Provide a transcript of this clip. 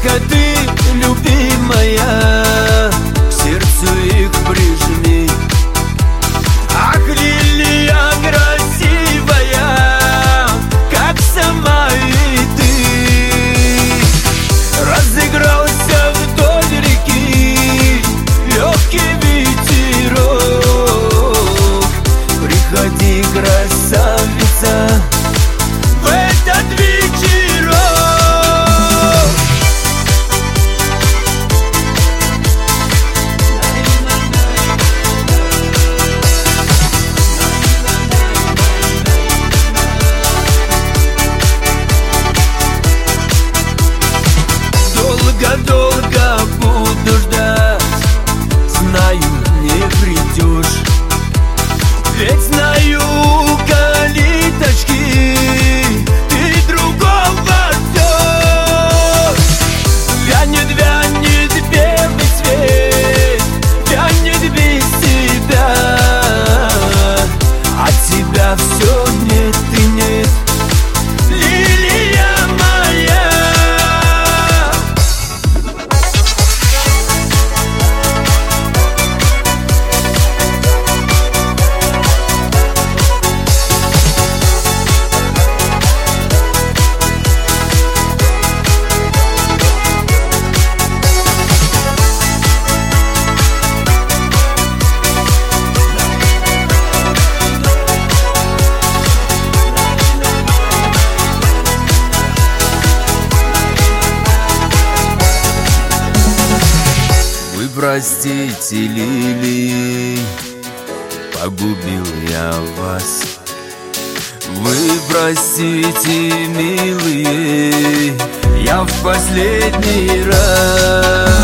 только ты, любимая, к сердцу их прижми. Ах, лилия красивая, как сама и ты. Разыгрался вдоль реки легкий ветерок. Приходи, красавица, в этот вечерок. Долго-долго буду ждать, знаю, не придешь. Ведь знаю, калиточки, ты другого ждешь. Вянет, вянет белый цвет, вянет без тебя. От тебя все нет и нет, лилия моя. Простите, лилии, погубил я вас. Вы простите, милые, я в последний раз.